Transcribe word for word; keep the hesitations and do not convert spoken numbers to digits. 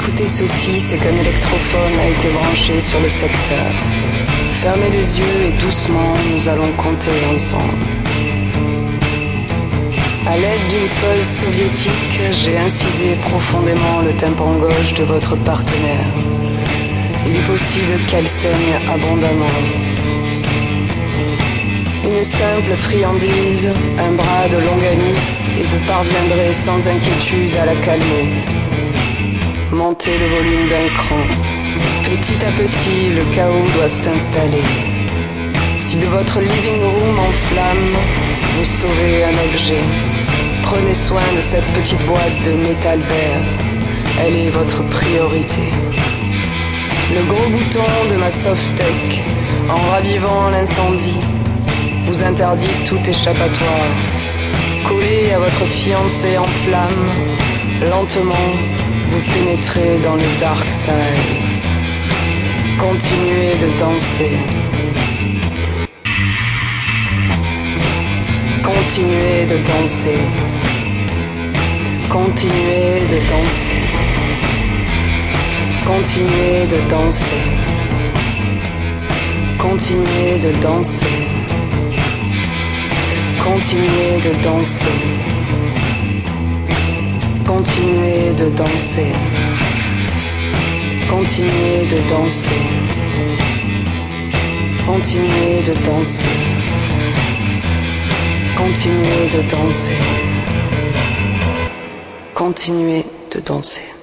écoutez ceci, c'est qu'un électrophone a été branché sur le secteur. Fermez les yeux et doucement, nous allons compter ensemble. À l'aide d'une feuille soviétique, j'ai incisé profondément le tympan gauche de votre partenaire. Il est possible qu'elle saigne abondamment. Une simple friandise, un bras de longanisse et vous parviendrez sans inquiétude à la calmer. Montez le volume d'un cran. Petit à petit, le chaos doit s'installer. Si de votre living room en flamme, vous sauvez un objet, prenez soin de cette petite boîte de métal vert. Elle est votre priorité. Le gros bouton de ma Softec, en ravivant l'incendie, vous interdit tout échappatoire. Collé à votre fiancé en flamme, lentement, vous pénétrez dans le dark side. Continuez de danser. Continuez de danser. Continuez de danser. Continuez de danser. Continuez de danser. Continuez de danser. Continuez de danser. Continuez de danser. Continuez de danser. Continuez de danser. Continuez de danser.